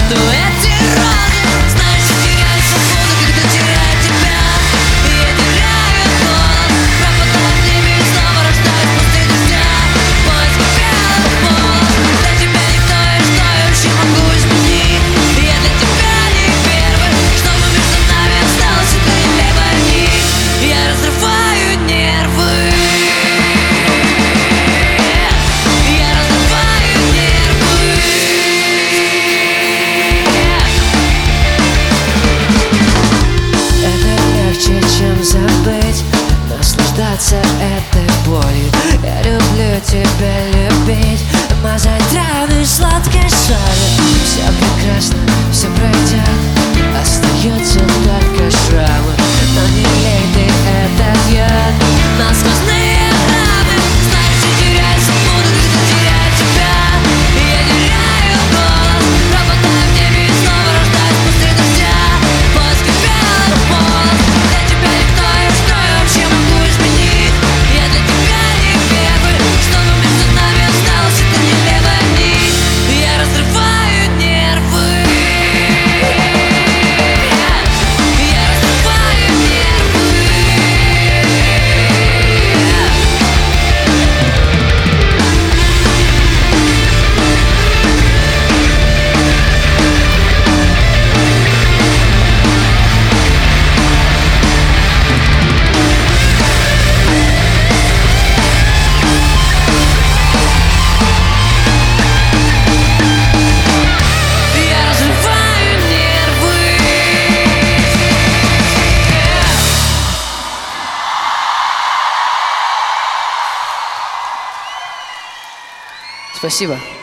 эти розы, знаешь, теряю свободу, когда теряю тебя. Я теряю голос, пропадаю в небе и снова рождаюсь после дождя. Поиск белых полос, для тебя никто, и что я вообще могу изменить? Я для тебя не первый, чтобы между нами осталось это небо и нить. Я разрываю нервы. Я разрываю нервы. Это легче, чем забыть, наслаждаться этой болью. Я люблю тебя любить, мазать раны сладкой солью. Все прекрасно, все пройдет, остается только шрамы. Но не лей ты этот яд на сквозные раны. Знаешь, я теряю свободу, когда теряю тебя. Я теряю голос, пропадаю в небе и снова рождаюсь после дождя. Поиски белых полос, для тебя никто, и что я вообще могу изменить? Я для тебя не первый, чтобы между нами осталось это нелепая нить. Я разрываю нервы. Я разрываю нервы. Я разрываю нервы. Спасибо.